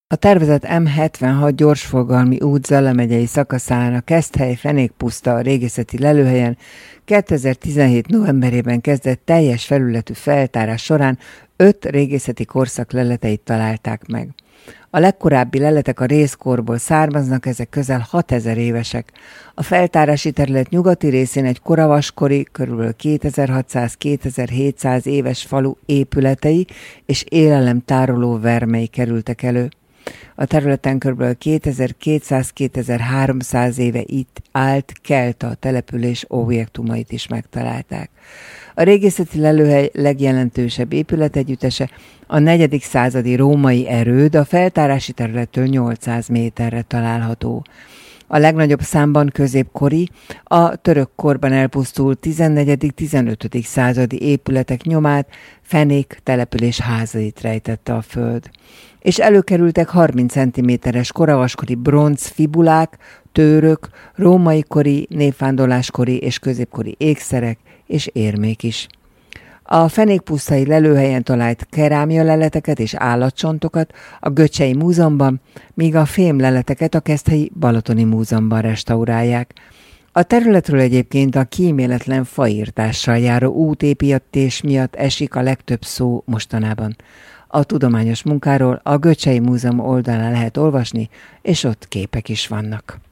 A tervezett M76 gyorsforgalmi út Zala megyei szakaszán a Keszthely-Fenékpuszta a régészeti lelőhelyen 2017. novemberében kezdett teljes felületű feltárás során 5 régészeti korszak leleteit találták meg. A legkorábbi leletek a rézkorból származnak, ezek közel 6000 évesek. A feltárási terület nyugati részén egy koravaskori, kb. 2600-2700 éves falu épületei és élelemtároló vermei kerültek elő. A területen kb. 2200-2300 éve itt állt kelta település objektumait is megtalálták. A régészeti lelőhely legjelentősebb épületegyüttese a 4. századi római erőd, a feltárási területtől 800 méterre található. A legnagyobb számban középkori, a török korban elpusztult 14.-15. századi épületek nyomát Fenék település házait rejtette a föld. És előkerültek 30 cm-es koravaskori bronz fibulák, tőrök, római kori, népvándorláskori és középkori ékszerek és érmék is. A fenékpusztai lelőhelyen talált kerámia leleteket és állatcsontokat a Göcsei Múzeumban, míg a fém leleteket a Keszthelyi Balatoni Múzeumban restaurálják. A területről egyébként a kíméletlen fairtással járó útépítés miatt esik a legtöbb szó mostanában. A tudományos munkáról a Göcsei Múzeum oldalán lehet olvasni, és ott képek is vannak.